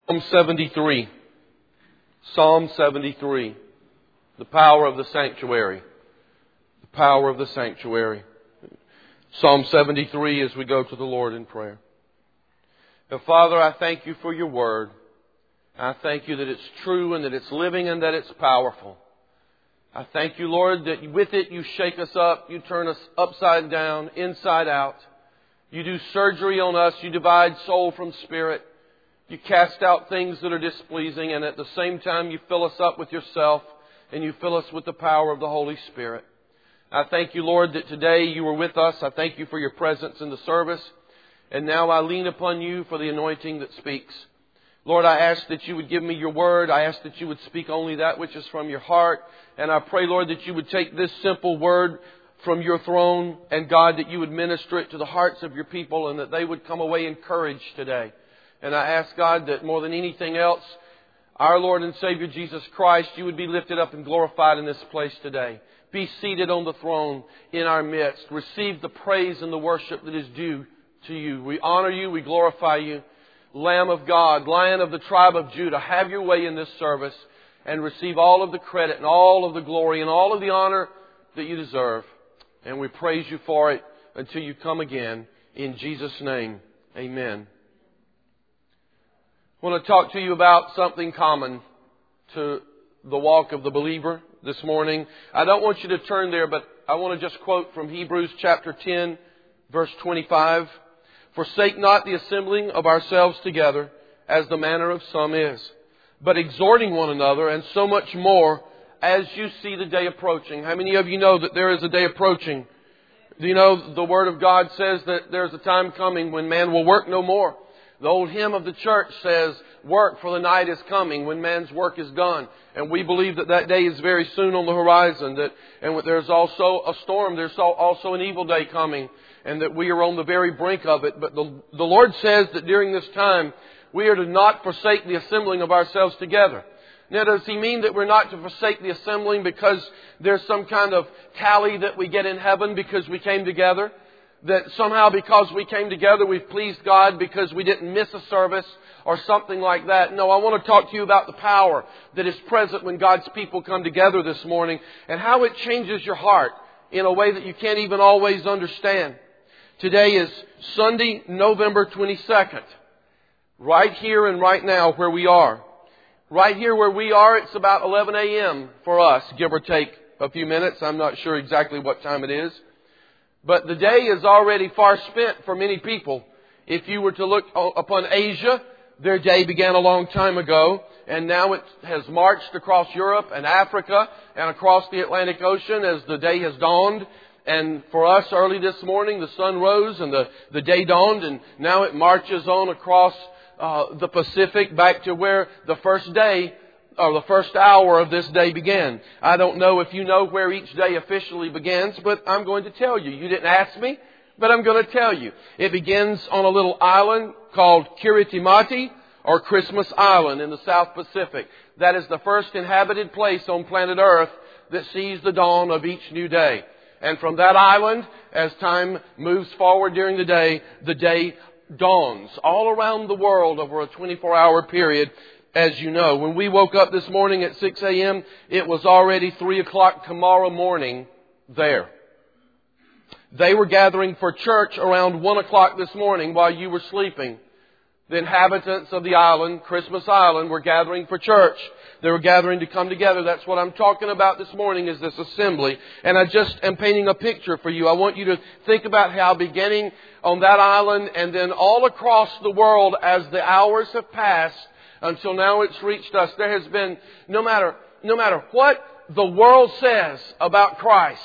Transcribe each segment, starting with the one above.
Psalm 73. Psalm 73. The power of the sanctuary. The power of the sanctuary. Psalm 73 as we go to the Lord in prayer. Now, Father, I thank you for your word. I thank you that it's true and that it's living and that it's powerful. I thank you, Lord, that with it you shake us up, you turn us upside down, inside out. You do surgery on us, you divide soul from spirit. You cast out things that are displeasing, and at the same time you fill us up with yourself and you fill us with the power of the Holy Spirit. I thank you, Lord, that today you were with us. I thank you for your presence in the service. And now I lean upon you for the anointing that speaks. Lord, I ask that you would give me your word. I ask that you would speak only that which is from your heart. And I pray, Lord, that you would take this simple word from your throne, and God, that you would minister it to the hearts of your people and that they would come away encouraged today. And I ask, God, that more than anything else, our Lord and Savior Jesus Christ, you would be lifted up and glorified in this place today. Be seated on the throne in our midst. Receive the praise and the worship that is due to you. We honor you. We glorify you. Lamb of God, Lion of the tribe of Judah, have your way in this service and receive all of the credit and all of the glory and all of the honor that you deserve. And we praise you for it until you come again. In Jesus' name, amen. I want to talk to you about something common to the walk of the believer this morning. I don't want you to turn there, but I want to just quote from Hebrews chapter 10, verse 25. Forsake not the assembling of ourselves together, as the manner of some is, but exhorting one another, and so much more as you see the day approaching. How many of you know that there is a day approaching? Do you know the Word of God says that there's a time coming when man will work no more? The old hymn of the church says, work for the night is coming when man's work is done. And we believe that that day is very soon on the horizon. And there's also a storm. There's also an evil day coming. And that we are on the very brink of it. But the Lord says that during this time, we are to not forsake the assembling of ourselves together. Now, does He mean that we're not to forsake the assembling because there's some kind of tally that we get in heaven because we came together? That somehow because we came together we've pleased God because we didn't miss a service or something like that. No, I want to talk to you about the power that is present when God's people come together this morning and how it changes your heart in a way that you can't even always understand. Today is Sunday, November 22nd. Right here and right now where we are. Right here where we are, it's about 11 a.m. for us, give or take a few minutes. I'm not sure exactly what time it is. But the day is already far spent for many people. If you were to look upon Asia, their day began a long time ago. And now it has marched across Europe and Africa and across the Atlantic Ocean as the day has dawned. And for us, early this morning, the sun rose and the day dawned. And now it marches on across the Pacific back to where the first day or the first hour of this day began. I don't know if you know where each day officially begins, but I'm going to tell you. You didn't ask me, but I'm going to tell you. It begins on a little island called Kiritimati, or Christmas Island in the South Pacific. That is the first inhabited place on planet Earth that sees the dawn of each new day. And from that island, as time moves forward during the day dawns all around the world over a 24-hour period. As you know, when we woke up this morning at 6 a.m., it was already 3 o'clock tomorrow morning there. They were gathering for church around 1 o'clock this morning while you were sleeping. The inhabitants of the island, Christmas Island, were gathering for church. They were gathering to come together. That's what I'm talking about this morning, is this assembly. And I just am painting a picture for you. I want you to think about how beginning on that island and then all across the world as the hours have passed, until now it's reached us. There has been, no matter what the world says about Christ,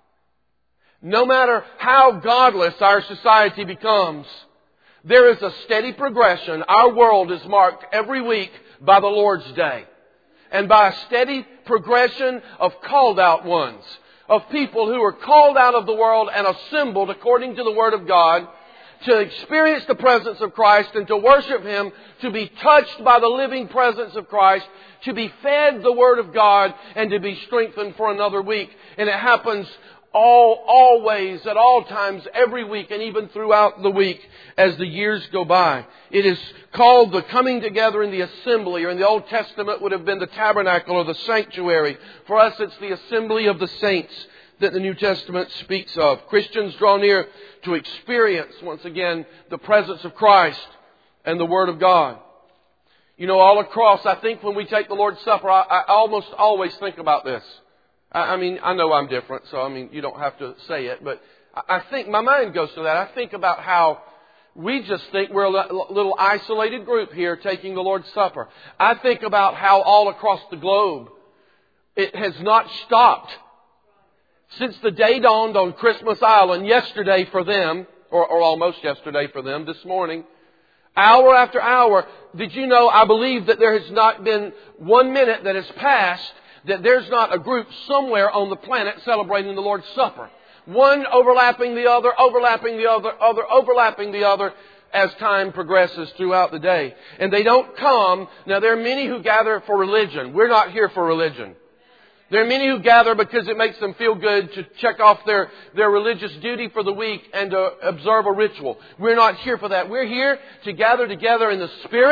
no matter how godless our society becomes, there is a steady progression. Our world is marked every week by the Lord's Day. And by a steady progression of called out ones, of people who are called out of the world and assembled according to the Word of God, to experience the presence of Christ and to worship Him, to be touched by the living presence of Christ, to be fed the Word of God and to be strengthened for another week. And it happens always, at all times, every week, and even throughout the week as the years go by. It is called the coming together in the assembly, or in the Old Testament would have been the tabernacle or the sanctuary. For us, it's the assembly of the saints that the New Testament speaks of. Christians draw near to experience, once again, the presence of Christ and the Word of God. You know, all across, I think when we take the Lord's Supper, I almost always think about this. I mean, I know I'm different, so you don't have to say it, but I think my mind goes to that. I think about how we just think we're a little isolated group here taking the Lord's Supper. I think about how all across the globe it has not stopped. Since the day dawned on Christmas Island yesterday for them, or almost yesterday for them, this morning, hour after hour, did you know, I believe that there has not been 1 minute that has passed that there's not a group somewhere on the planet celebrating the Lord's Supper. One overlapping the other, overlapping the other, overlapping the other as time progresses throughout the day. And they don't come. Now, there are many who gather for religion. We're not here for religion. There are many who gather because it makes them feel good to check off their religious duty for the week and to observe a ritual. We're not here for that. We're here to gather together in the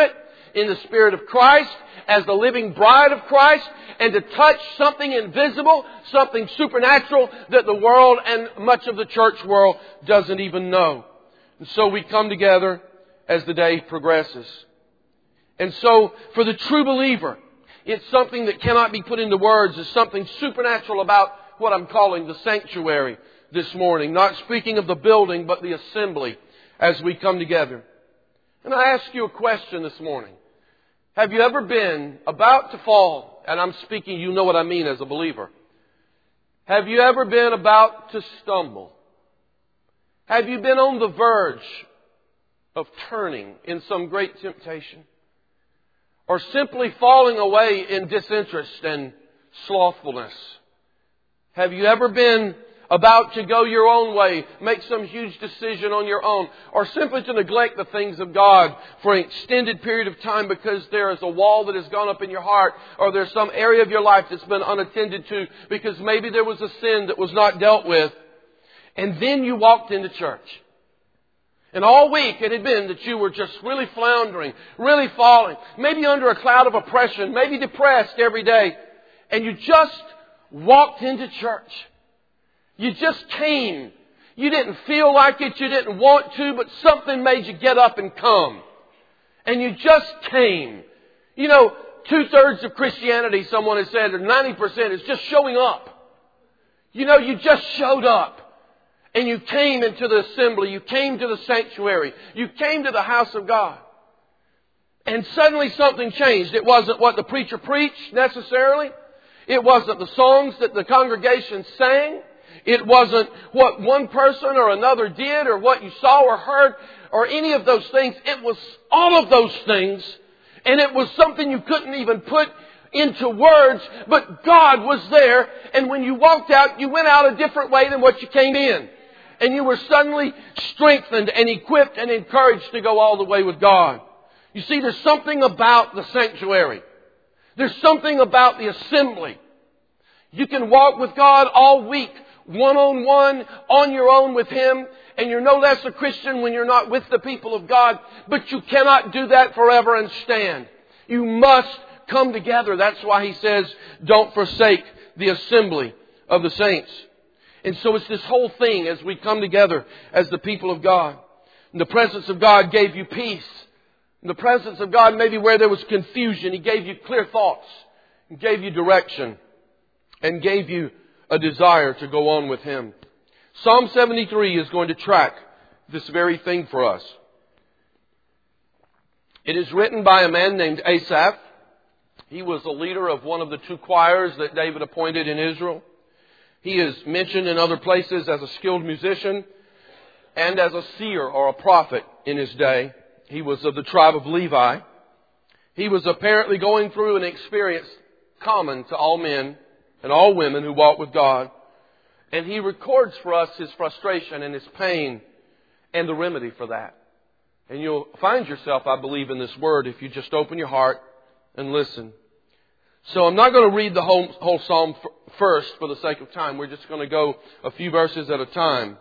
Spirit of Christ, as the living bride of Christ, and to touch something invisible, something supernatural that the world and much of the church world doesn't even know. And so we come together as the day progresses. And so for the true believer, it's something that cannot be put into words. There's something supernatural about what I'm calling the sanctuary this morning. Not speaking of the building, but the assembly as we come together. And I ask you a question this morning. Have you ever been about to fall? And I'm speaking, you know what I mean as a believer. Have you ever been about to stumble? Have you been on the verge of turning in some great temptation? Or simply falling away in disinterest and slothfulness? Have you ever been about to go your own way, make some huge decision on your own, or simply to neglect the things of God for an extended period of time because there is a wall that has gone up in your heart, or there's some area of your life that's been unattended to because maybe there was a sin that was not dealt with, and then you walked into church. And all week it had been that you were just really floundering, really falling, maybe under a cloud of oppression, maybe depressed every day, and you just walked into church. You just came. You didn't feel like it. You didn't want to, but something made you get up and come. And you just came. You know, 2/3 of Christianity, someone has said, or 90% is just showing up. You know, you just showed up. And you came into the assembly. You came to the sanctuary. You came to the house of God. And suddenly something changed. It wasn't what the preacher preached necessarily. It wasn't the songs that the congregation sang. It wasn't what one person or another did, or what you saw or heard, or any of those things. It was all of those things. And it was something you couldn't even put into words, but God was there. And when you walked out, you went out a different way than what you came in. And you were suddenly strengthened and equipped and encouraged to go all the way with God. You see, there's something about the sanctuary. There's something about the assembly. You can walk with God all week, one-on-one, on your own with Him, and you're no less a Christian when you're not with the people of God. But you cannot do that forever and stand. You must come together. That's why He says, don't forsake the assembly of the saints. And so it's this whole thing as we come together as the people of God. And the presence of God gave you peace. And the presence of God, maybe where there was confusion, He gave you clear thoughts, and gave you direction, and gave you a desire to go on with Him. Psalm 73 is going to track this very thing for us. It is written by a man named Asaph. He was the leader of one of the 2 choirs that David appointed in Israel. He is mentioned in other places as a skilled musician and as a seer or a prophet in his day. He was of the tribe of Levi. He was apparently going through an experience common to all men and all women who walk with God. And he records for us his frustration and his pain and the remedy for that. And you'll find yourself, I believe, in this word if you just open your heart and listen. So I'm not going to read the whole psalm first for the sake of time. We're just going to go a few verses at a time.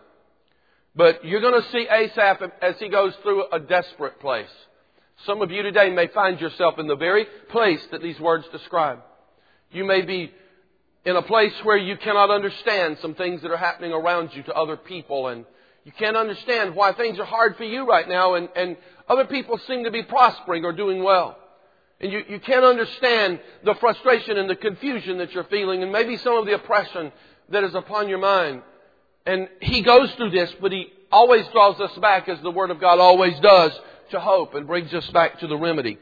But you're going to see Asaph as he goes through a desperate place. Some of you today may find yourself in the very place that these words describe. You may be in a place where you cannot understand some things that are happening around you to other people, and you can't understand why things are hard for you right now, and other people seem to be prospering or doing well. And you can't understand the frustration and the confusion that you're feeling, and maybe some of the oppression that is upon your mind. And he goes through this, but he always draws us back, as the Word of God always does, to hope and brings us back to the remedy.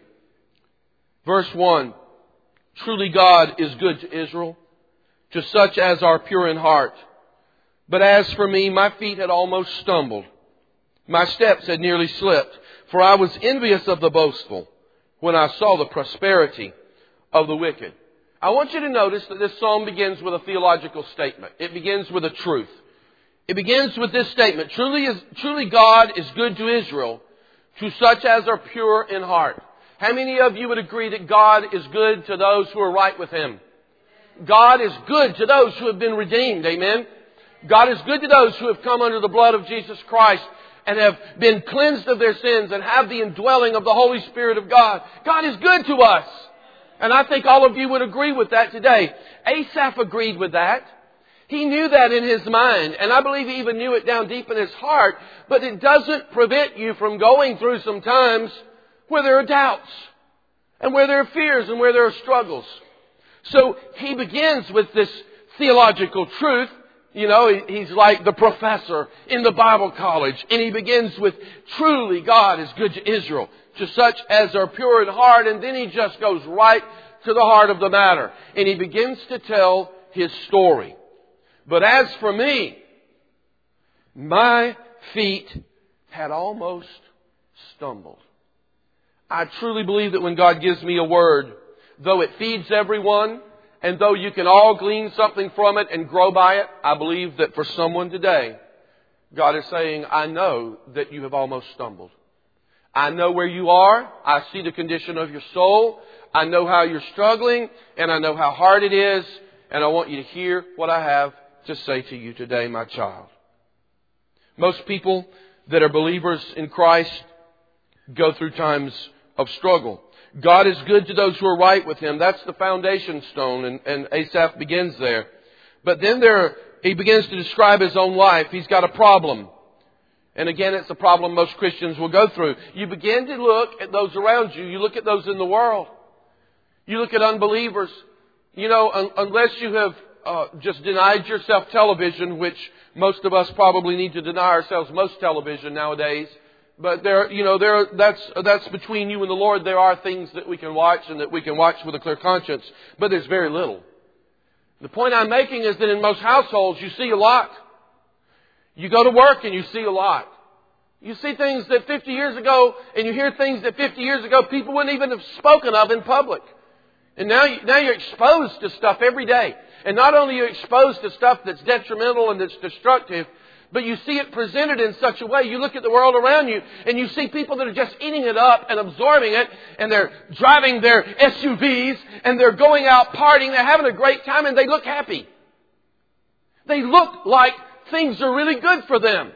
Verse 1, truly God is good to Israel, to such as are pure in heart. But as for me, my feet had almost stumbled. My steps had nearly slipped, for I was envious of the boastful when I saw the prosperity of the wicked. I want you to notice that this psalm begins with a theological statement. It begins with a truth. It begins with this statement, truly God is good to Israel, to such as are pure in heart. How many of you would agree that God is good to those who are right with Him? God is good to those who have been redeemed. Amen? God is good to those who have come under the blood of Jesus Christ and have been cleansed of their sins and have the indwelling of the Holy Spirit of God. God is good to us. And I think all of you would agree with that today. Asaph agreed with that. He knew that in his mind, and I believe he even knew it down deep in his heart, but it doesn't prevent you from going through some times where there are doubts, and where there are fears, and where there are struggles. So he begins with this theological truth. You know, he's like the professor in the Bible college, and he begins with, truly God is good to Israel, to such as are pure in heart, and then he just goes right to the heart of the matter, and he begins to tell his story. But as for me, my feet had almost stumbled. I truly believe that when God gives me a word, though it feeds everyone, and though you can all glean something from it and grow by it, I believe that for someone today, God is saying, I know that you have almost stumbled. I know where you are. I see the condition of your soul. I know how you're struggling, and I know how hard it is, and I want you to hear what I have to say to you today, my child. Most people that are believers in Christ go through times of struggle. God is good to those who are right with Him. That's the foundation stone, and Asaph begins there. But then he begins to describe his own life. He's got a problem. And again, it's a problem most Christians will go through. You begin to look at those around you. You look at those in the world. You look at unbelievers. You know, unless you have just denied yourself television, which most of us probably need to deny ourselves most television nowadays. But that's between you and the Lord. There are things that we can watch and that we can watch with a clear conscience, but there's very little. The point I'm making is that in most households you see a lot. You go to work and you see a lot. You see things that 50 years ago, and you hear things that 50 years ago people wouldn't even have spoken of in public. And now you're exposed to stuff every day. And not only are you exposed to stuff that's detrimental and that's destructive, but you see it presented in such a way. You look at the world around you and you see people that are just eating it up and absorbing it, and they're driving their SUVs and they're going out partying. They're having a great time and they look happy. They look like things are really good for them.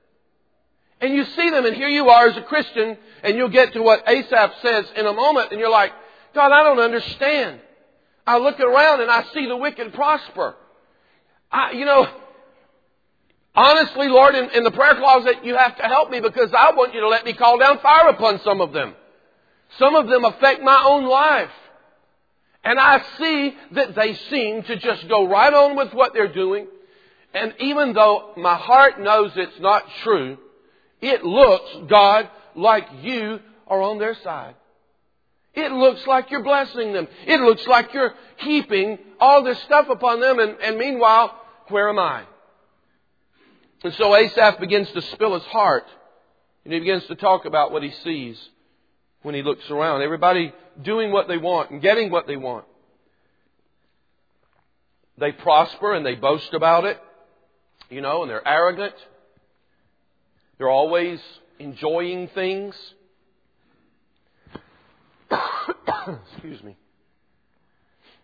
And you see them, and here you are as a Christian, and you'll get to what Asaph says in a moment, and you're like, God, I don't understand. I look around and I see the wicked prosper. Honestly, Lord, in the prayer closet, you have to help me, because I want you to let me call down fire upon some of them. Some of them affect my own life. And I see that they seem to just go right on with what they're doing. And even though my heart knows it's not true, it looks, God, like you are on their side. It looks like you're blessing them. It looks like you're heaping all this stuff upon them. And meanwhile, where am I? And so Asaph begins to spill his heart. And he begins to talk about what he sees when he looks around. Everybody doing what they want and getting what they want. They prosper and they boast about it. And they're arrogant. They're always enjoying things. Excuse me.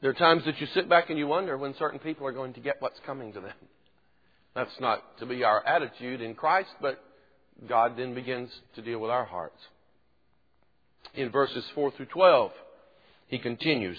There are times that you sit back and you wonder when certain people are going to get what's coming to them. That's not to be our attitude in Christ, but God then begins to deal with our hearts. In verses 4 through 12, he continues,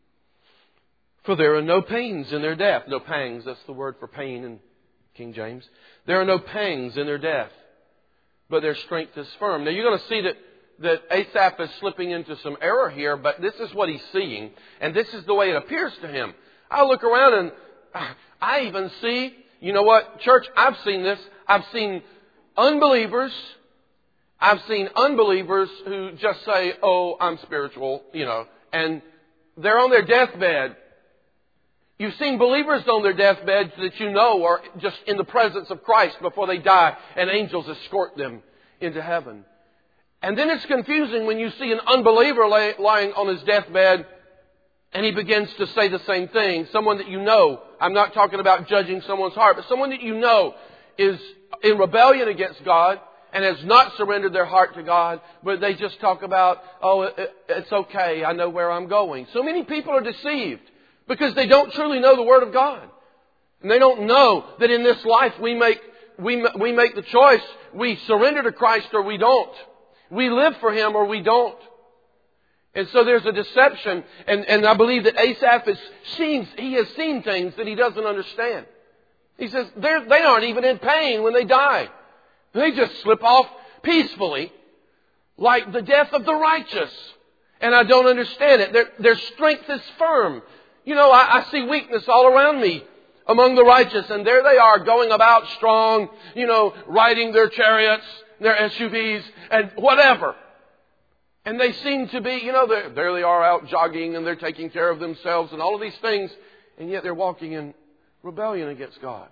"For there are no pains in their death." No pangs, that's the word for pain in King James. "There are no pangs in their death, but their strength is firm." Now you're going to see that Asaph is slipping into some error here, but this is what he's seeing, and this is the way it appears to him. I look around and I even see, you know what, church, I've seen this. I've seen unbelievers. I've seen unbelievers who just say, "Oh, I'm spiritual," and they're on their deathbed. You've seen believers on their deathbeds that you know are just in the presence of Christ before they die, and angels escort them into heaven. And then it's confusing when you see an unbeliever lying on his deathbed and he begins to say the same thing. Someone that you know, I'm not talking about judging someone's heart, but someone that you know is in rebellion against God and has not surrendered their heart to God, but they just talk about, "Oh, it's okay, I know where I'm going." So many people are deceived because they don't truly know the Word of God. And they don't know that in this life we make the choice. We surrender to Christ or we don't. We live for Him or we don't. And so there's a deception. And I believe that Asaph has seen things that he doesn't understand. He says they aren't even in pain when they die. They just slip off peacefully like the death of the righteous. And I don't understand it. Their strength is firm. I see weakness all around me among the righteous. And there they are going about strong, riding their chariots, their SUVs, and whatever. And they seem to be, there they are out jogging and they're taking care of themselves and all of these things. And yet they're walking in rebellion against God.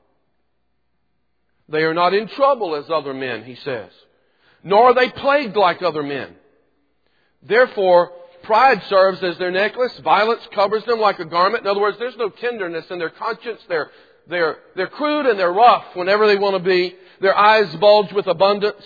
They are not in trouble as other men, he says. Nor are they plagued like other men. Therefore, pride serves as their necklace. Violence covers them like a garment. In other words, there's no tenderness in their conscience. They're crude and they're rough whenever they want to be. Their eyes bulge with abundance.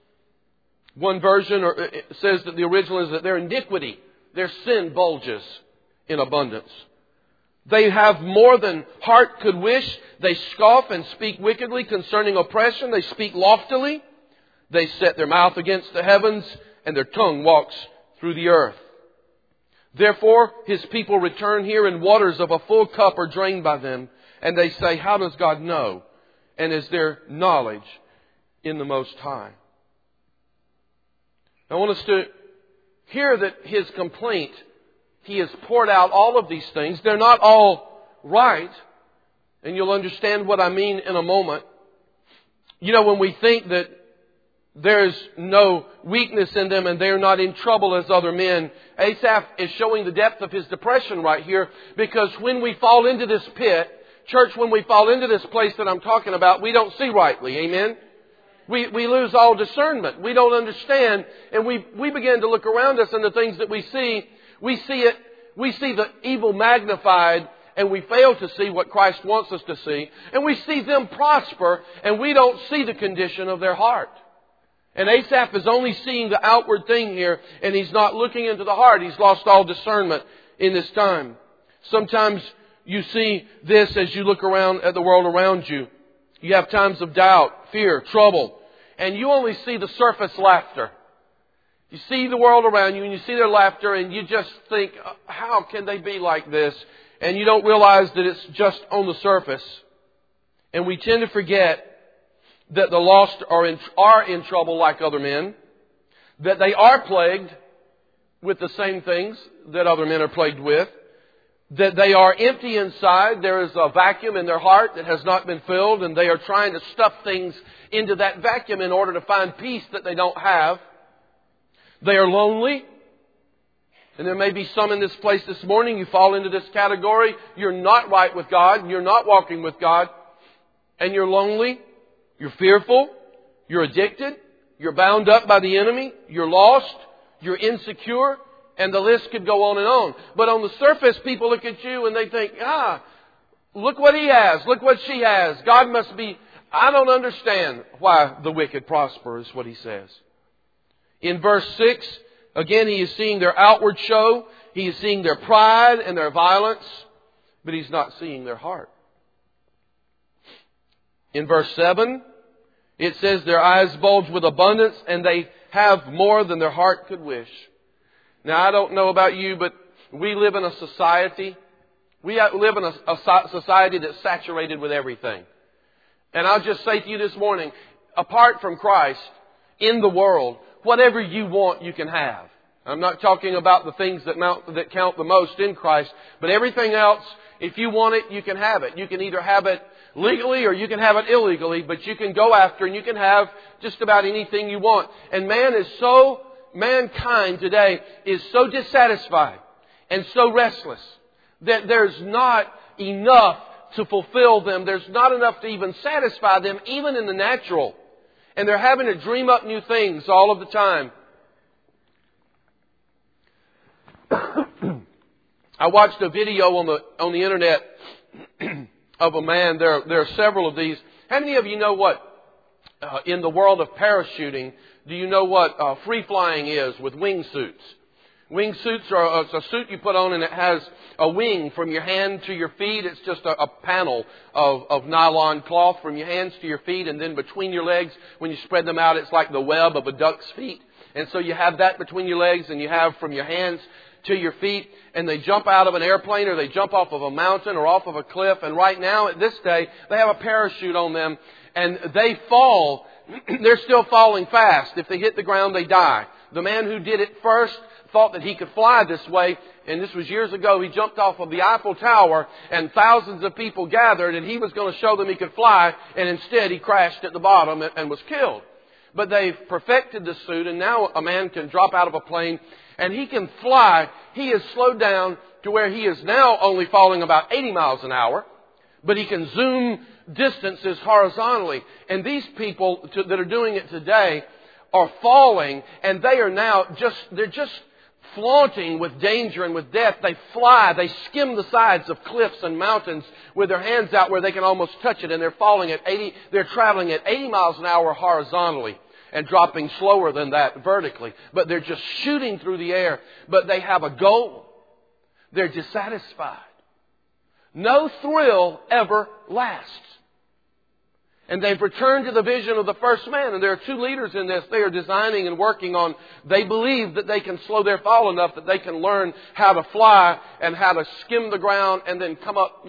One version says that the original is that their iniquity, their sin bulges in abundance. They have more than heart could wish. They scoff and speak wickedly concerning oppression. They speak loftily. They set their mouth against the heavens, and their tongue walks through the earth. Therefore, His people return here, and waters of a full cup are drained by them. And they say, "How does God know? And is there knowledge in the Most High?" I want us to hear that his complaint, he has poured out all of these things. They're not all right. And you'll understand what I mean in a moment. When we think that there's no weakness in them and they're not in trouble as other men, Asaph is showing the depth of his depression right here. Because when we fall into this pit, church, when we fall into this place that I'm talking about, we don't see rightly. Amen? We lose all discernment. We don't understand. And we begin to look around us and the things that we see the evil magnified, and we fail to see what Christ wants us to see. And we see them prosper, and we don't see the condition of their heart. And Asaph is only seeing the outward thing here, and he's not looking into the heart. He's lost all discernment in this time. Sometimes you see this as you look around at the world around you. You have times of doubt, fear, trouble, and you only see the surface laughter. You see the world around you and you see their laughter and you just think, how can they be like this? And you don't realize that it's just on the surface. And we tend to forget that the lost are in trouble like other men, that they are plagued with the same things that other men are plagued with, that they are empty inside. There is a vacuum in their heart that has not been filled, and they are trying to stuff things into that vacuum in order to find peace that they don't have. They are lonely. And there may be some in this place this morning, you fall into this category. You're not right with God. You're not walking with God. And you're lonely. You're fearful. You're addicted. You're bound up by the enemy. You're lost. You're insecure. And the list could go on and on. But on the surface, people look at you and they think, look what he has. Look what she has. God must be... I don't understand why the wicked prosper, is what he says. In verse 6, again, he is seeing their outward show. He is seeing their pride and their violence, but He's not seeing their heart. In verse 7, it says, their eyes bulge with abundance and they have more than their heart could wish. Now, I don't know about you, but we live in a society. We live in a society that's saturated with everything. And I'll just say to you this morning, apart from Christ, in the world, whatever you want, you can have. I'm not talking about the things that count the most in Christ, but everything else, if you want it, you can have it. You can either have it legally or you can have it illegally, but you can go after and you can have just about anything you want. And mankind today is so dissatisfied and so restless that there's not enough to fulfill them. There's not enough to even satisfy them, even in the natural. And they're having to dream up new things all of the time. I watched a video on the internet of a man. There are several of these. How many of you know what, in the world of parachuting, do you know what free flying is with wingsuits? Wingsuits are a suit you put on and it has a wing from your hand to your feet. It's just a panel of nylon cloth from your hands to your feet, and then between your legs, when you spread them out, it's like the web of a duck's feet. And so you have that between your legs, and you have from your hands to your feet, and they jump out of an airplane or they jump off of a mountain or off of a cliff. And right now, at this day, they have a parachute on them, and they fall. They're still falling fast. If they hit the ground, they die. The man who did it first thought that he could fly this way, and this was years ago. He jumped off of the Eiffel Tower, and thousands of people gathered, and he was going to show them he could fly, and instead he crashed at the bottom and was killed. But they've perfected the suit, and now a man can drop out of a plane, and he can fly. He is slowed down to where he is now only falling about 80 miles an hour, but he can zoom distances horizontally. And these people that are doing it today are falling, and they are now they're just flaunting with danger and with death. They fly, they skim the sides of cliffs and mountains with their hands out where they can almost touch it, and they're traveling at 80 miles an hour horizontally and dropping slower than that vertically. But they're just shooting through the air. But they have a goal. They're dissatisfied. No thrill ever lasts. And they've returned to the vision of the first man. And there are two leaders in this. They are designing and working on, they believe that they can slow their fall enough that they can learn how to fly and how to skim the ground and then come up,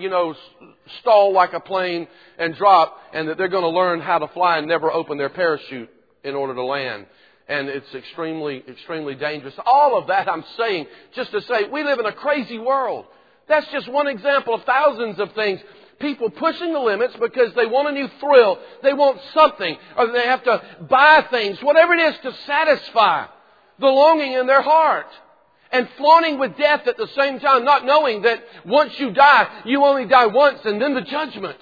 stall like a plane and drop. And that they're going to learn how to fly and never open their parachute in order to land. And it's extremely, extremely dangerous. All of that I'm saying just to say we live in a crazy world. That's just one example of thousands of things. People pushing the limits because they want a new thrill. They want something. Or they have to buy things. Whatever it is to satisfy the longing in their heart. And flaunting with death at the same time. Not knowing that once you die, you only die once and then the judgment.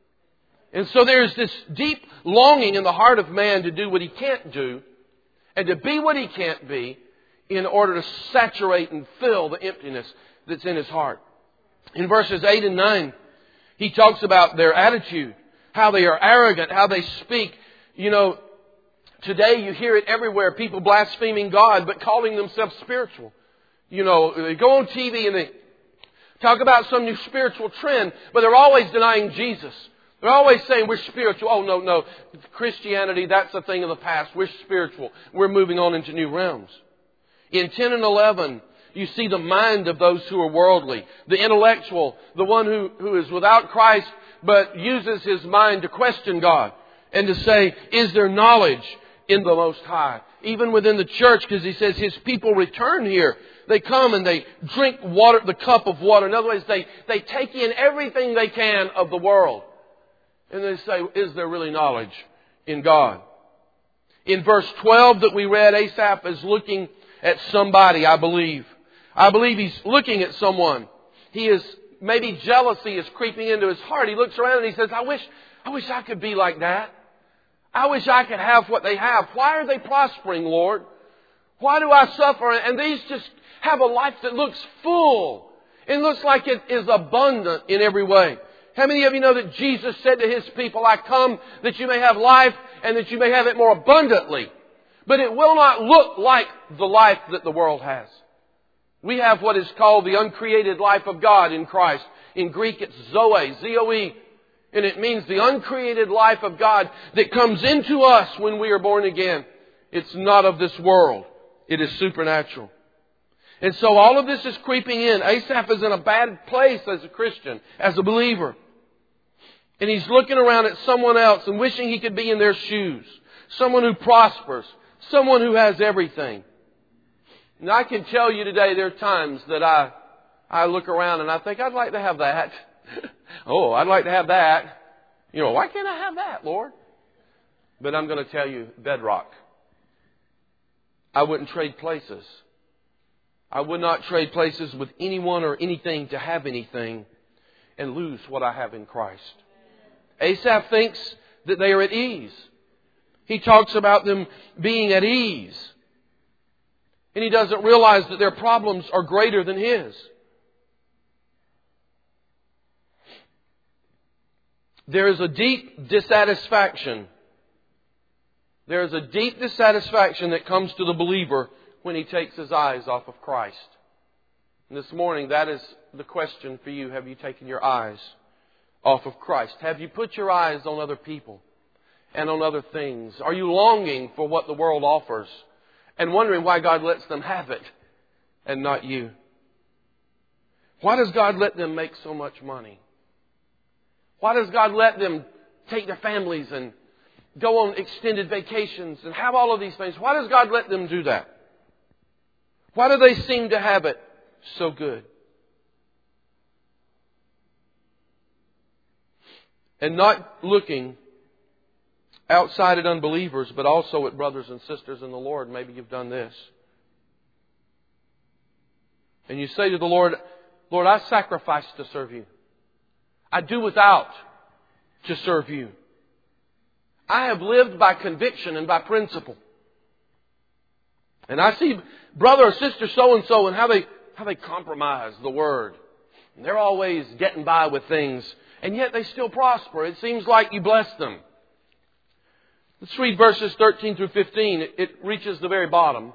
And so there's this deep longing in the heart of man to do what he can't do. And to be what he can't be in order to saturate and fill the emptiness that's in his heart. In verses 8 and 9, he talks about their attitude, how they are arrogant, how they speak. Today you hear it everywhere, people blaspheming God but calling themselves spiritual. They go on TV and they talk about some new spiritual trend, but they're always denying Jesus. They're always saying we're spiritual. Oh, no. Christianity, that's a thing of the past. We're spiritual. We're moving on into new realms. In 10 and 11, you see the mind of those who are worldly. The intellectual, the one who is without Christ, but uses his mind to question God and to say, is there knowledge in the Most High? Even within the church, because he says his people return here. They come and they drink water, the cup of water. In other words, they take in everything they can of the world. And they say, is there really knowledge in God? In verse 12 that we read, Asaph is looking at somebody, I believe. I believe he's looking at someone. Maybe jealousy is creeping into his heart. He looks around and he says, I wish I could be like that. I wish I could have what they have. Why are they prospering, Lord? Why do I suffer? And these just have a life that looks full. It looks like it is abundant in every way. How many of you know that Jesus said to His people, I come that you may have life and that you may have it more abundantly. But it will not look like the life that the world has. We have what is called the uncreated life of God in Christ. In Greek it's Zoe, Z-O-E. And it means the uncreated life of God that comes into us when we are born again. It's not of this world. It is supernatural. And so all of this is creeping in. Asaph is in a bad place as a Christian, as a believer. And he's looking around at someone else and wishing he could be in their shoes. Someone who prospers. Someone who has everything. And I can tell you today there are times that I look around and I think, I'd like to have that. Oh, I'd like to have that. You know, why can't I have that, Lord? But I'm going to tell you, bedrock. I wouldn't trade places. I would not trade places with anyone or anything to have anything and lose what I have in Christ. Asaph thinks that they are at ease. He talks about them being at ease. And he doesn't realize that their problems are greater than his. There is a deep dissatisfaction. There is a deep dissatisfaction that comes to the believer when he takes his eyes off of Christ. And this morning, that is the question for you. Have you taken your eyes off of Christ? Have you put your eyes on other people and on other things? Are you longing for what the world offers and wondering why God lets them have it and not you? Why does God let them make so much money? Why does God let them take their families and go on extended vacations and have all of these things? Why does God let them do that? Why do they seem to have it so good? And not looking outside at unbelievers, but also at brothers and sisters in the Lord. Maybe you've done this. And you say to the Lord, Lord, I sacrifice to serve you. I do without to serve you. I have lived by conviction and by principle. And I see brother or sister so-and-so and how they compromise the Word. And they're always getting by with things. And yet they still prosper. It seems like you bless them. Let's read verses 13 through 15. It reaches the very bottom.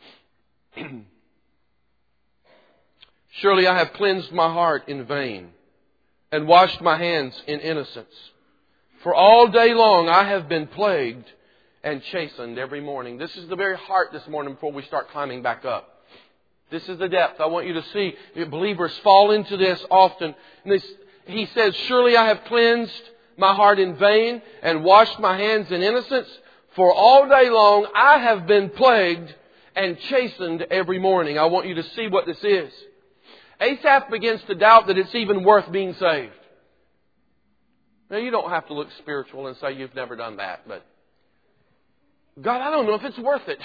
Surely I have cleansed my heart in vain and washed my hands in innocence. For all day long I have been plagued and chastened every morning. This is the very heart this morning before we start climbing back up. This is the depth. I want you to see. Believers fall into this often. And he says, surely I have cleansed my heart in vain and washed my hands in innocence. For all day long I have been plagued and chastened every morning. I want you to see what this is. Asaph begins to doubt that it's even worth being saved. Now, you don't have to look spiritual and say you've never done that, but God, I don't know if it's worth it.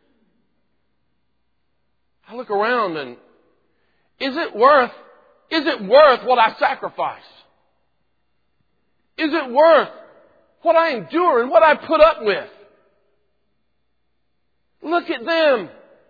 I look around and is it worth what I sacrifice? Is it worth what I endure and what I put up with? Look at them.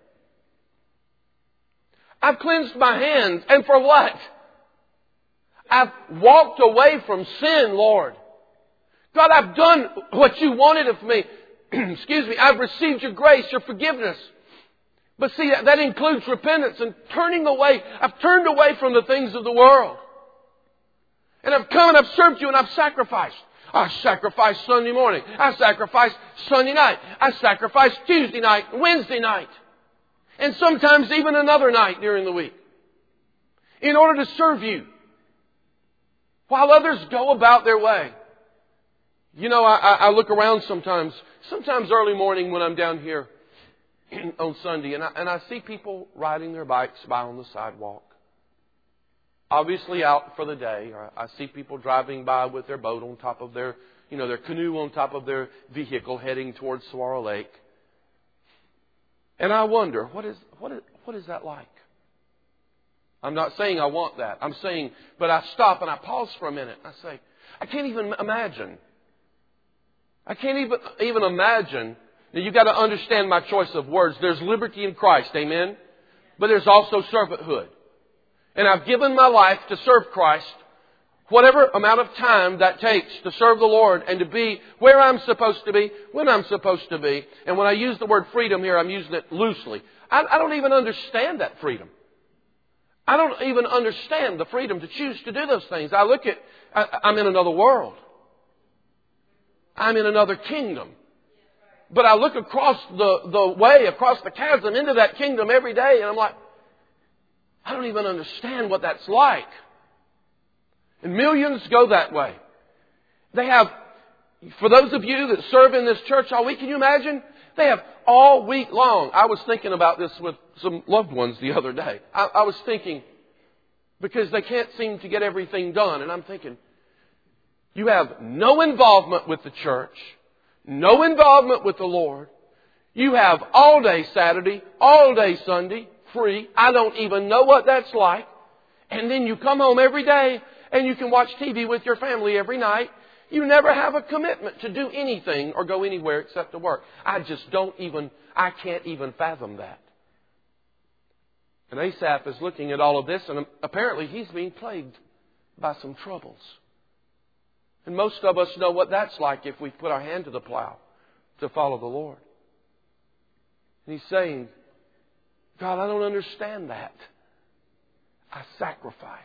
I've cleansed my hands. And for what? I've walked away from sin, Lord. God, I've done what you wanted of me. Excuse me. I've received your grace, your forgiveness. But see, that includes repentance and turning away. I've turned away from the things of the world. And I've come and I've served you and I've sacrificed. I sacrificed Sunday morning. I sacrificed Sunday night. I sacrificed Tuesday night, Wednesday night. And sometimes even another night during the week. In order to serve you. While others go about their way. You know, I look around sometimes early morning when I'm down here on Sunday, and I see people riding their bikes by on the sidewalk. Obviously out for the day. Or I see people driving by with their boat on top of their canoe on top of their vehicle heading towards Saguaro Lake. And I wonder, what is that like? I'm not saying I want that. I'm saying, but I stop and I pause for a minute. I say, I can't even imagine. I can't even imagine. Now you've got to understand my choice of words. There's liberty in Christ, amen? But there's also servanthood. And I've given my life to serve Christ, whatever amount of time that takes to serve the Lord and to be where I'm supposed to be, when I'm supposed to be. And when I use the word freedom here, I'm using it loosely. I don't even understand that freedom. I don't even understand the freedom to choose to do those things. I'm in another world. I'm in another kingdom. But I look across the way, across the chasm into that kingdom every day, and I'm like, I don't even understand what that's like. And millions go that way. They have, for those of you that serve in this church all week, can you imagine? They have all week long. I was thinking about this with some loved ones the other day. I was thinking, because they can't seem to get everything done. And I'm thinking, you have no involvement with the church, no involvement with the Lord. You have all day Saturday, all day Sunday, free. I don't even know what that's like. And then you come home every day and you can watch TV with your family every night. You never have a commitment to do anything or go anywhere except to work. I can't even fathom that. And Asaph is looking at all of this, and apparently he's being plagued by some troubles. And most of us know what that's like if we put our hand to the plow to follow the Lord. And he's saying, God, I don't understand that. I sacrifice.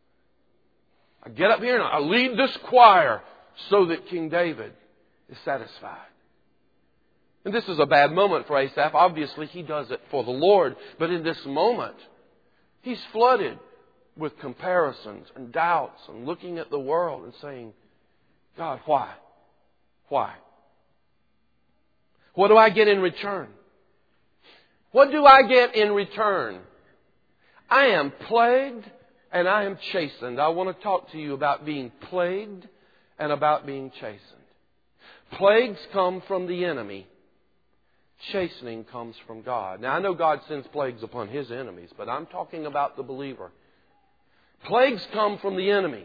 I get up here and I lead this choir so that King David is satisfied. And this is a bad moment for Asaph. Obviously, he does it for the Lord. But in this moment, he's flooded with comparisons and doubts and looking at the world and saying, God, why? Why? What do I get in return? What do I get in return? I am plagued and I am chastened. I want to talk to you about being plagued and about being chastened. Plagues come from the enemy. Chastening comes from God. Now, I know God sends plagues upon His enemies, but I'm talking about the believer. Plagues come from the enemy.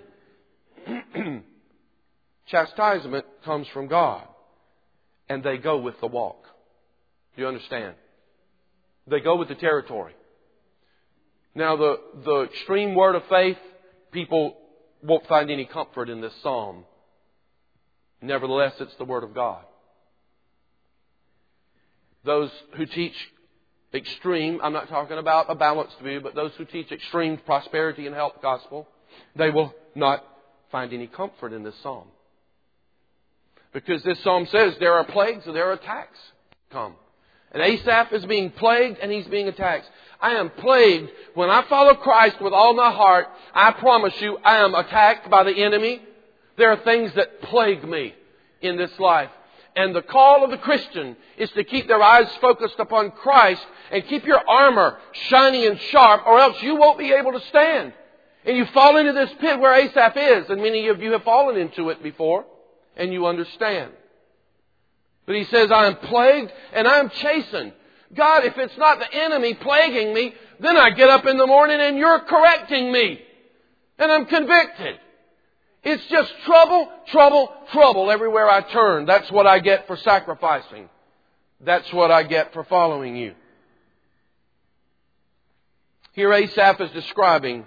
Chastisement comes from God. And they go with the walk. Do you understand? They go with the territory. Now, the extreme word of faith, people won't find any comfort in this psalm. Nevertheless, it's the Word of God. Those who teach extreme, I'm not talking about a balanced view, but those who teach extreme prosperity and health gospel, they will not find any comfort in this psalm. Because this psalm says there are plagues and there are attacks come. And Asaph is being plagued and he's being attacked. I am plagued. When I follow Christ with all my heart, I promise you I am attacked by the enemy. There are things that plague me in this life. And the call of the Christian is to keep their eyes focused upon Christ and keep your armor shining and sharp, or else you won't be able to stand. And you fall into this pit where Asaph is, and many of you have fallen into it before, and you understand. But he says, I am plagued and I am chastened. God, if it's not the enemy plaguing me, then I get up in the morning and you're correcting me. And I'm convicted. It's just trouble, trouble, trouble everywhere I turn. That's what I get for sacrificing. That's what I get for following you. Here Asaph is describing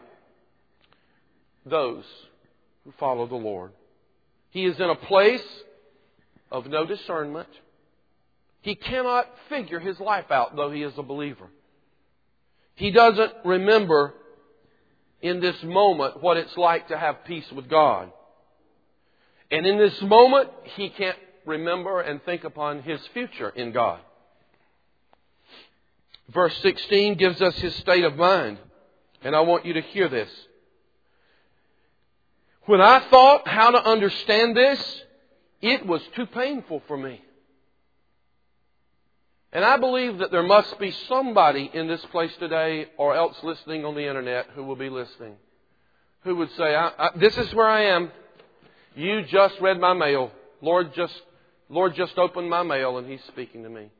those who follow the Lord. He is in a place of no discernment. He cannot figure his life out, though he is a believer. He doesn't remember in this moment what it's like to have peace with God. And in this moment, he can't remember and think upon his future in God. Verse 16 gives us his state of mind. And I want you to hear this. When I thought how to understand this, it was too painful for me. And I believe that there must be somebody in this place today or else listening on the internet who will be listening, who would say, this is where I am. You just read my mail. Lord just opened my mail and He's speaking to me.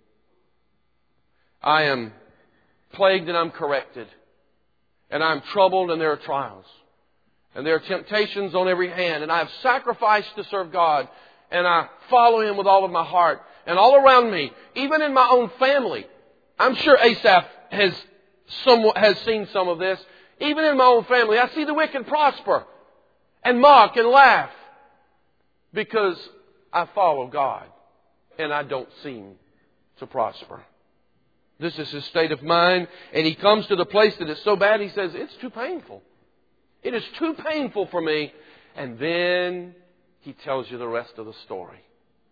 I am plagued and I'm corrected. And I'm troubled and there are trials. And there are temptations on every hand. And I have sacrificed to serve God. And I follow Him with all of my heart. And all around me, even in my own family, I'm sure Asaph has seen some of this. Even in my own family, I see the wicked prosper and mock and laugh because I follow God and I don't seem to prosper. This is his state of mind. And he comes to the place that it's so bad, he says, it's too painful. It is too painful for me. And then he tells you the rest of the story.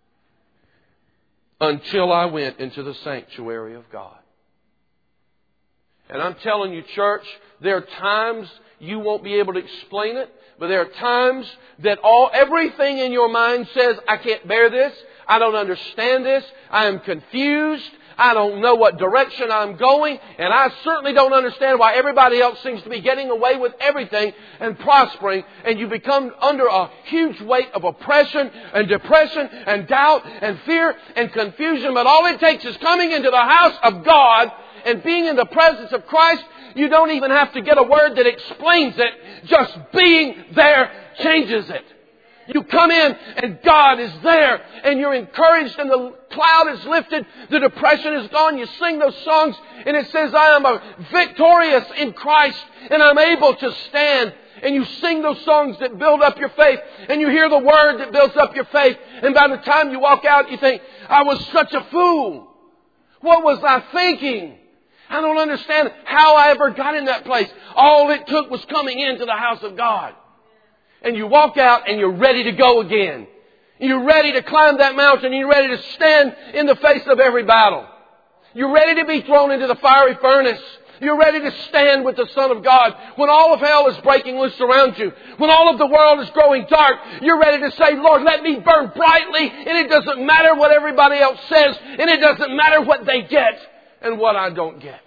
Until I went into the sanctuary of God. And I'm telling you, church, there are times you won't be able to explain it, but there are times that everything in your mind says, I can't bear this, I don't understand this, I am confused, I don't know what direction I'm going, and I certainly don't understand why everybody else seems to be getting away with everything and prospering, and you become under a huge weight of oppression and depression and doubt and fear and confusion. But all it takes is coming into the house of God and being in the presence of Christ. You don't even have to get a word that explains it. Just being there changes it. You come in and God is there and you're encouraged and the cloud is lifted. The depression is gone. You sing those songs and it says, I am victorious in Christ and I'm able to stand. And you sing those songs that build up your faith. And you hear the word that builds up your faith. And by the time you walk out, you think, I was such a fool. What was I thinking? I don't understand how I ever got in that place. All it took was coming into the house of God. And you walk out and you're ready to go again. You're ready to climb that mountain. You're ready to stand in the face of every battle. You're ready to be thrown into the fiery furnace. You're ready to stand with the Son of God. When all of hell is breaking loose around you, when all of the world is growing dark, you're ready to say, Lord, let me burn brightly. And it doesn't matter what everybody else says. And it doesn't matter what they get and what I don't get.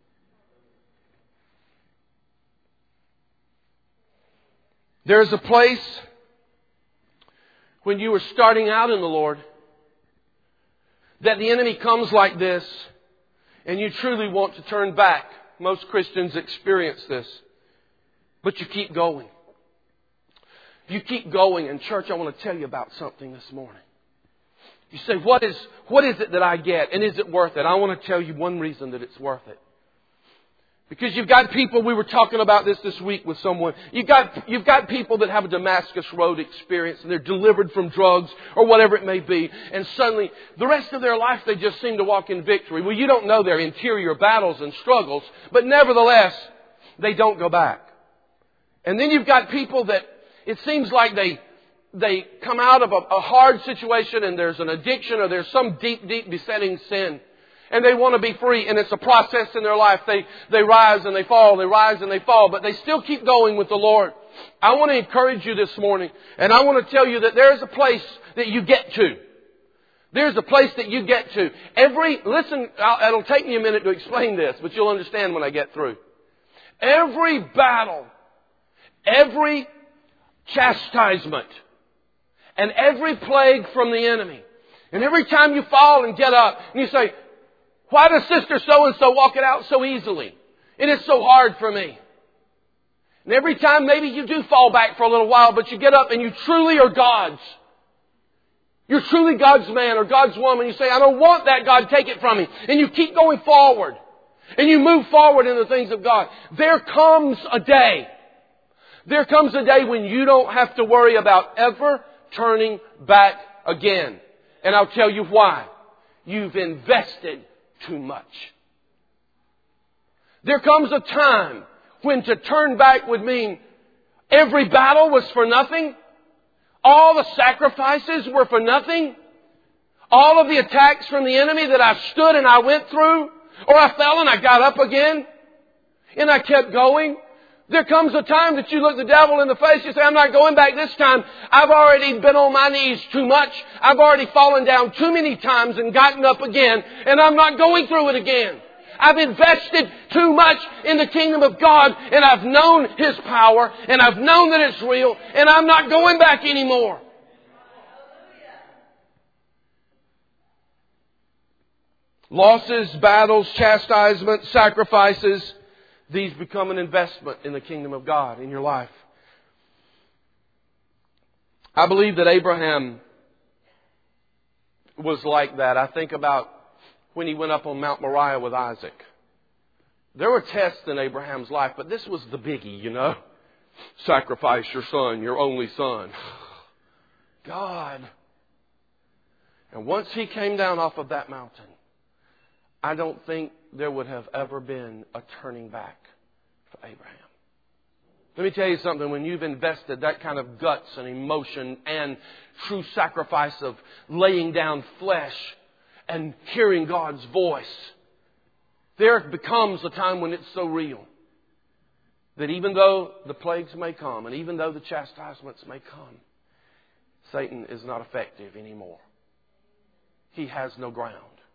There's a place when you are starting out in the Lord that the enemy comes like this and you truly want to turn back. Most Christians experience this. But you keep going. You keep going. And church, I want to tell you about something this morning. You say, what is it that I get? And is it worth it? I want to tell you one reason that it's worth it. Because you've got people, we were talking about this week with someone. You've got people that have a Damascus Road experience and they're delivered from drugs or whatever it may be. And suddenly, the rest of their life, they just seem to walk in victory. Well, you don't know their interior battles and struggles, but nevertheless, they don't go back. And then you've got people that it seems like they come out of a hard situation and there's an addiction or there's some deep, deep besetting sin. And they want to be free, and it's a process in their life. They rise and they fall, they rise and they fall, but they still keep going with the Lord. I want to encourage you this morning, and I want to tell you that there's a place that you get to. There's a place that you get to. Listen, it'll take me a minute to explain this, but you'll understand when I get through. Every battle, every chastisement, and every plague from the enemy, and every time you fall and get up, and you say, why does Sister so-and-so walk it out so easily? And it's so hard for me. And every time maybe you do fall back for a little while, but you get up and you truly are God's. You're truly God's man or God's woman. You say, I don't want that, God, take it from me. And you keep going forward. And you move forward in the things of God. There comes a day. There comes a day when you don't have to worry about ever turning back again. And I'll tell you why. You've invested too much. There comes a time when to turn back would mean every battle was for nothing. All the sacrifices were for nothing. All of the attacks from the enemy that I stood and I went through, or I fell and I got up again, and I kept going. There comes a time that you look the devil in the face, you say, I'm not going back this time. I've already been on my knees too much. I've already fallen down too many times and gotten up again, and I'm not going through it again. I've invested too much in the kingdom of God, and I've known His power, and I've known that it's real, and I'm not going back anymore. Losses, battles, chastisement, sacrifices, these become an investment in the kingdom of God in your life. I believe that Abraham was like that. I think about when he went up on Mount Moriah with Isaac. There were tests in Abraham's life, but this was the biggie, you know. Sacrifice your son, your only son. God. And once he came down off of that mountain, I don't think there would have ever been a turning back for Abraham. Let me tell you something. When you've invested that kind of guts and emotion and true sacrifice of laying down flesh and hearing God's voice, there becomes a time when it's so real that even though the plagues may come and even though the chastisements may come, Satan is not effective anymore. He has no ground.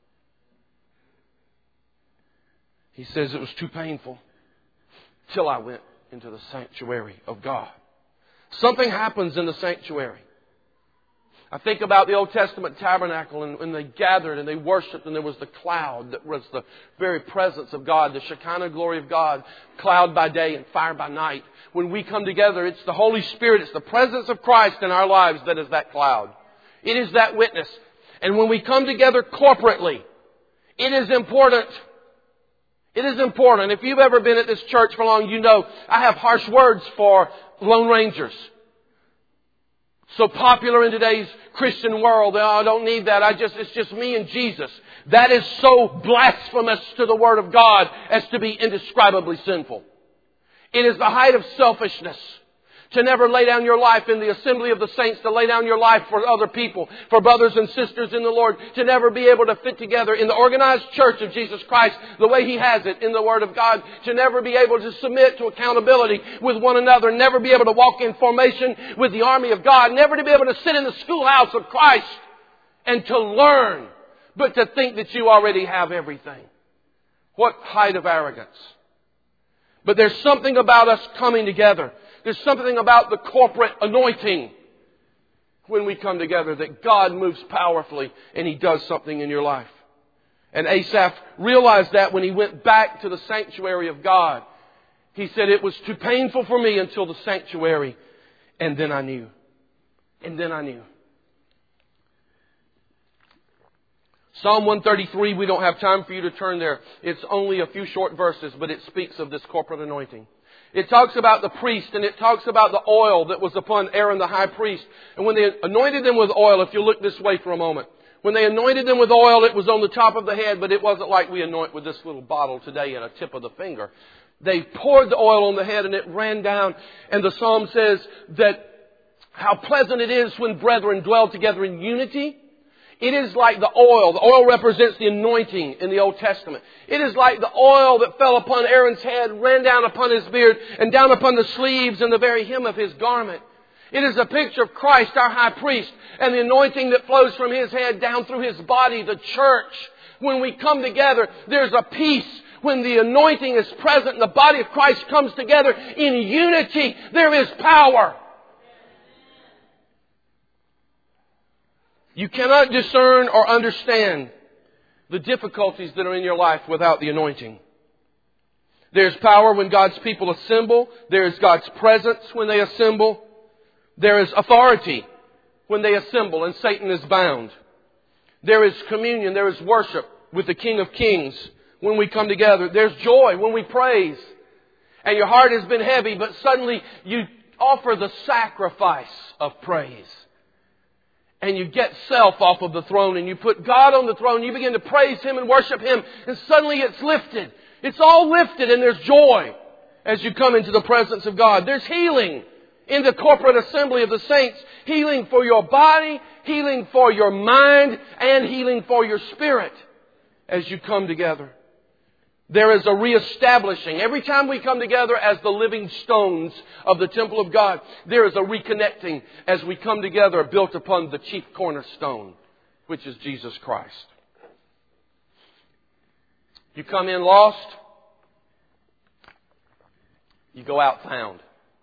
He says it was too painful till I went into the sanctuary of God. Something happens in the sanctuary. I think about the Old Testament tabernacle and when they gathered and they worshiped and there was the cloud that was the very presence of God, the Shekinah glory of God, cloud by day and fire by night. When we come together, it's the Holy Spirit, it's the presence of Christ in our lives that is that cloud. It is that witness. And when we come together corporately, it is important. It is important. If you've ever been at this church for long, you know I have harsh words for Lone Rangers. So popular in today's Christian world. Oh, I don't need that. It's just me and Jesus. That is so blasphemous to the Word of God as to be indescribably sinful. It is the height of selfishness to never lay down your life in the assembly of the saints, to lay down your life for other people, for brothers and sisters in the Lord, to never be able to fit together in the organized church of Jesus Christ the way He has it in the Word of God, to never be able to submit to accountability with one another, never be able to walk in formation with the army of God, never to be able to sit in the schoolhouse of Christ and to learn, but to think that you already have everything. What height of arrogance. But there's something about us coming together. There's something about the corporate anointing when we come together that God moves powerfully and He does something in your life. And Asaph realized that when he went back to the sanctuary of God. He said, it was too painful for me until the sanctuary. And then I knew. And then I knew. Psalm 133, we don't have time for you to turn there. It's only a few short verses, but it speaks of this corporate anointing. It talks about the priest and it talks about the oil that was upon Aaron the high priest. And when they anointed them with oil, if you look this way for a moment, when they anointed them with oil, it was on the top of the head, but it wasn't like we anoint with this little bottle today and a tip of the finger. They poured the oil on the head and it ran down. And the psalm says that how pleasant it is when brethren dwell together in unity. It is like the oil. The oil represents the anointing in the Old Testament. It is like the oil that fell upon Aaron's head, ran down upon his beard, and down upon the sleeves and the very hem of his garment. It is a picture of Christ, our high priest, and the anointing that flows from His head down through His body, the church. When we come together, there's a peace. When the anointing is present and the body of Christ comes together in unity, there is power. You cannot discern or understand the difficulties that are in your life without the anointing. There's power when God's people assemble. There is God's presence when they assemble. There is authority when they assemble and Satan is bound. There is communion. There is worship with the King of Kings when we come together. There's joy when we praise. And your heart has been heavy, but suddenly you offer the sacrifice of praise. And you get self off of the throne and you put God on the throne. You begin to praise Him and worship Him. And suddenly it's lifted. It's all lifted and there's joy as you come into the presence of God. There's healing in the corporate assembly of the saints. Healing for your body, healing for your mind, and healing for your spirit as you come together. There is a reestablishing. Every time we come together as the living stones of the temple of God, there is a reconnecting as we come together built upon the chief cornerstone, which is Jesus Christ. You come in lost, you go out found.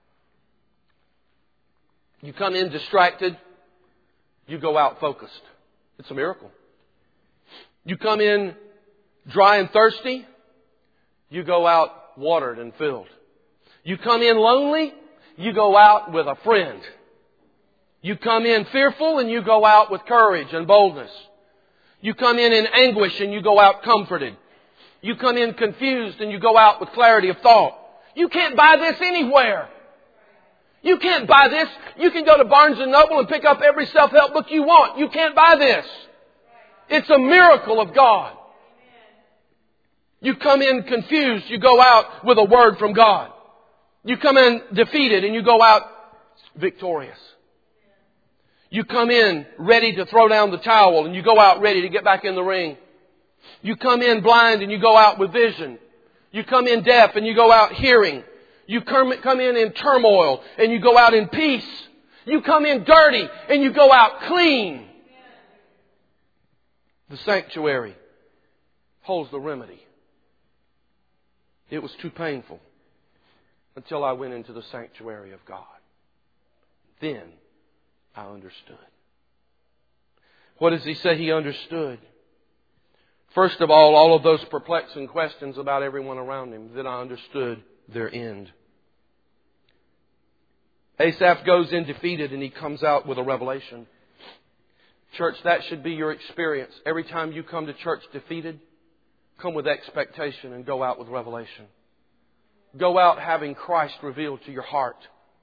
You come in distracted, you go out focused. It's a miracle. You come in dry and thirsty, you go out watered and filled. You come in lonely, you go out with a friend. You come in fearful and you go out with courage and boldness. You come in anguish and you go out comforted. You come in confused and you go out with clarity of thought. You can't buy this anywhere. You can't buy this. You can go to Barnes & Noble and pick up every self-help book you want. You can't buy this. It's a miracle of God. You come in confused, you go out with a word from God. You come in defeated and you go out victorious. You come in ready to throw down the towel and you go out ready to get back in the ring. You come in blind and you go out with vision. You come in deaf and you go out hearing. You come in turmoil and you go out in peace. You come in dirty and you go out clean. The sanctuary holds the remedy. It was too painful until I went into the sanctuary of God. Then I understood. What does he say he understood? First of all of those perplexing questions about everyone around him. Then I understood their end. Asaph goes in defeated and he comes out with a revelation. Church, that should be your experience. Every time you come to church defeated, come with expectation and go out with revelation. Go out having Christ revealed to your heart.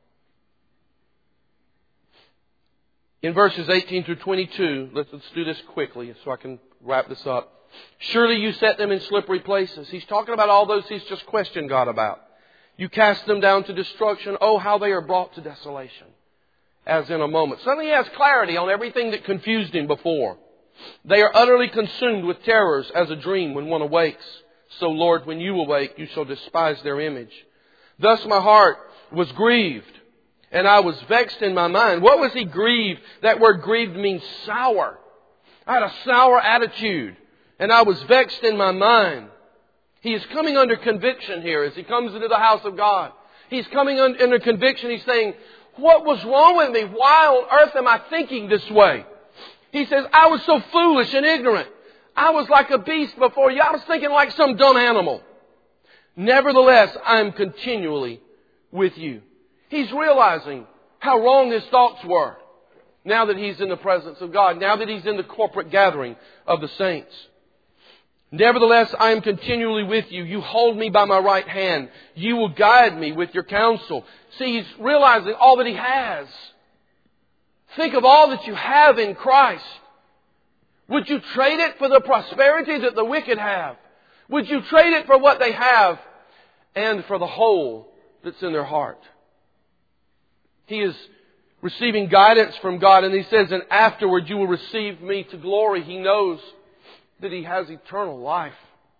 In verses 18 through 22, let's do this quickly so I can wrap this up. Surely you set them in slippery places. He's talking about all those he's just questioned God about. You cast them down to destruction. Oh, how they are brought to desolation. As in a moment. Suddenly he has clarity on everything that confused him before. They are utterly consumed with terrors as a dream when one awakes. So, Lord, when you awake, you shall despise their image. Thus my heart was grieved, and I was vexed in my mind. What was he grieved? That word grieved means sour. I had a sour attitude, and I was vexed in my mind. He is coming under conviction here as he comes into the house of God. He's coming under conviction. He's saying, what was wrong with me? Why on earth am I thinking this way? He says, I was so foolish and ignorant. I was like a beast before you. I was thinking like some dumb animal. Nevertheless, I am continually with you. He's realizing how wrong his thoughts were now that he's in the presence of God, now that he's in the corporate gathering of the saints. Nevertheless, I am continually with you. You hold me by my right hand. You will guide me with your counsel. See, he's realizing all that he has. Think of all that you have in Christ. Would you trade it for the prosperity that the wicked have? Would you trade it for what they have and for the hole that's in their heart? He is receiving guidance from God, and he says, and afterward you will receive me to glory. He knows that he has eternal life.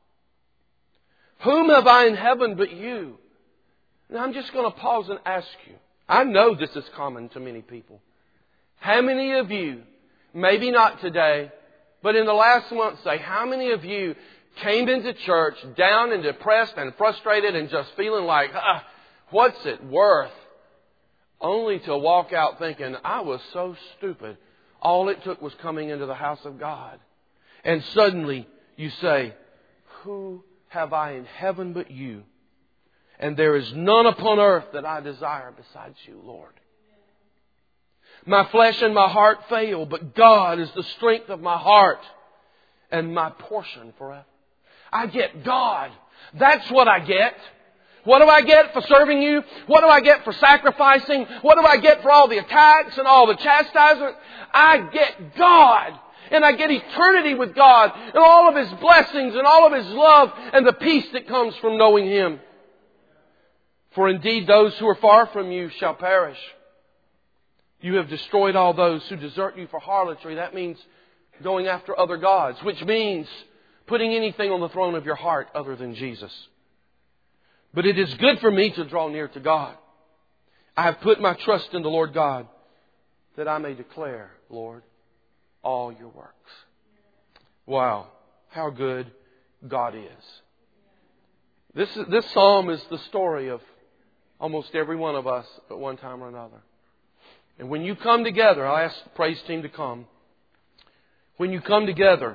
Whom have I in heaven but you? Now I'm just going to pause and ask you. I know this is common to many people. How many of you, maybe not today, but in the last month, say, how many of you came into church down and depressed and frustrated and just feeling like, what's it worth? Only to walk out thinking, I was so stupid. All it took was coming into the house of God. And suddenly you say, who have I in heaven but you? And there is none upon earth that I desire besides you, Lord. My flesh and my heart fail, but God is the strength of my heart and my portion forever. I get God. That's what I get. What do I get for serving you? What do I get for sacrificing? What do I get for all the attacks and all the chastisement? I get God. And I get eternity with God and all of His blessings and all of His love and the peace that comes from knowing Him. For indeed those who are far from you shall perish. You have destroyed all those who desert you for harlotry. That means going after other gods, which means putting anything on the throne of your heart other than Jesus. But it is good for me to draw near to God. I have put my trust in the Lord God, that I may declare, Lord, all your works. Wow, how good God is. This psalm is the story of almost every one of us at one time or another. And when you come together, I'll ask the praise team to come. When you come together,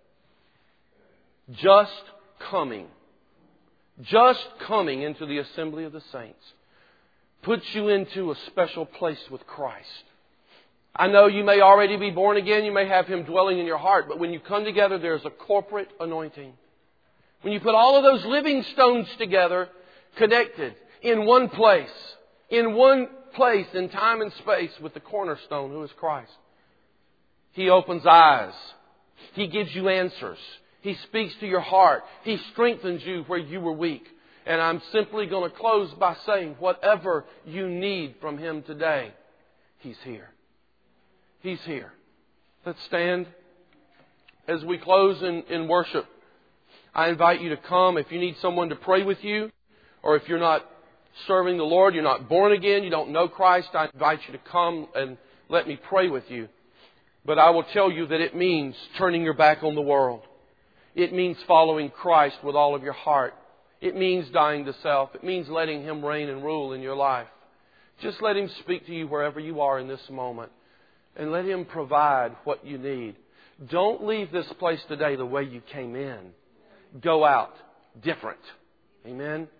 just coming into the assembly of the saints puts you into a special place with Christ. I know you may already be born again. You may have Him dwelling in your heart. But when you come together, there's a corporate anointing. When you put all of those living stones together, connected in one place in time and space with the cornerstone who is Christ. He opens eyes. He gives you answers. He speaks to your heart. He strengthens you where you were weak. And I'm simply going to close by saying, whatever you need from Him today, He's here. He's here. Let's stand. As we close in worship, I invite you to come. If you need someone to pray with you, or if you're not serving the Lord, you're not born again, you don't know Christ, I invite you to come and let me pray with you. But I will tell you that it means turning your back on the world. It means following Christ with all of your heart. It means dying to self. It means letting Him reign and rule in your life. Just let Him speak to you wherever you are in this moment. And let Him provide what you need. Don't leave this place today the way you came in. Go out different. Amen.